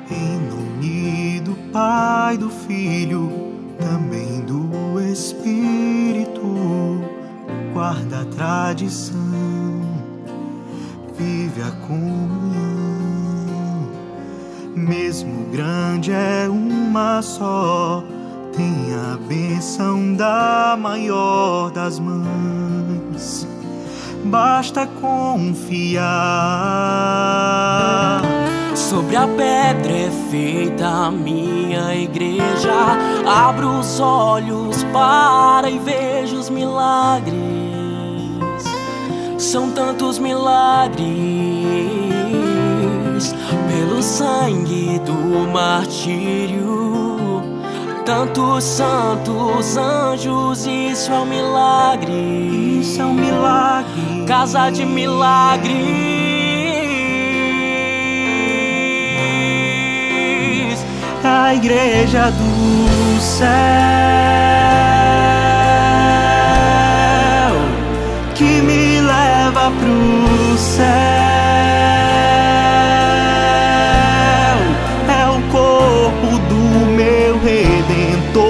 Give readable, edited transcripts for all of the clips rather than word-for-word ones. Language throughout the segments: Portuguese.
Em nome do Pai, do Filho, também do Espírito, guarda a tradição, vive a comunhão. Mesmo grande é uma só, tem a bênção da maior das mães. Basta confiar. Sobre a pedra é feita a minha igreja. Abro os olhos para e vejo os milagres. São tantos milagres. Pelo sangue do martírio, tantos santos anjos, isso é um milagre. Isso é um milagre. Casa de milagres. A igreja do céu, que me leva pro céu, é o corpo do meu Redentor.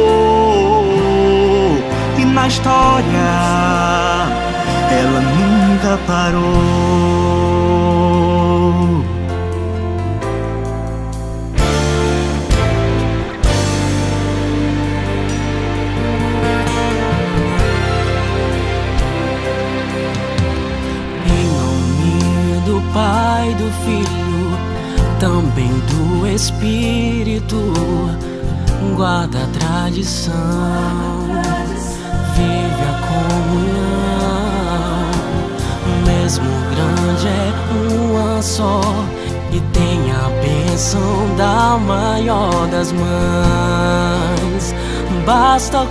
E na história ela nunca parou. Do Pai, do Filho, também do Espírito, guarda a tradição, vive a comunhão. Mesmo grande é uma só, e tem a bênção da maior das mães. Basta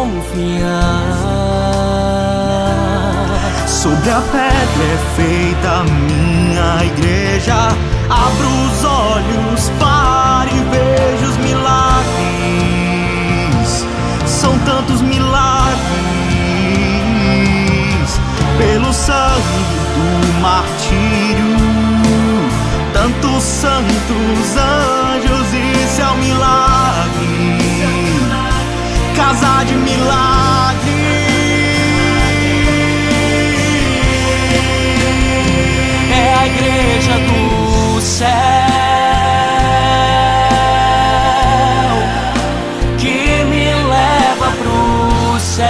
confiar. Sobre a pedra é feita a minha igreja. Abro os olhos para e vejo os milagres. São tantos milagres. Pelo sangue do martírio, tantos santos anjos, isso é um milagre. Casa de milagres. É a igreja do céu, que me leva pro céu.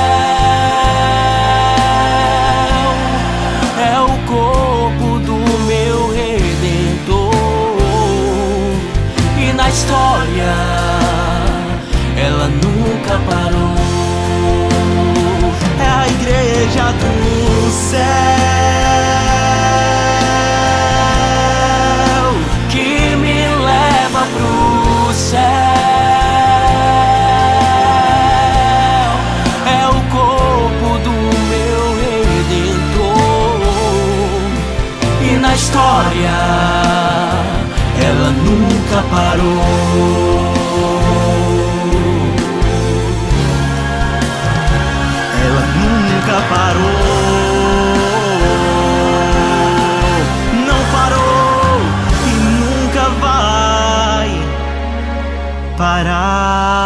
É o corpo do meu Redentor. E na história ela nunca parou. É a igreja do céu, pro céu. É o corpo do meu Redentor. E na história ela nunca parou. Ela nunca parou. Não parou e nunca vai parar.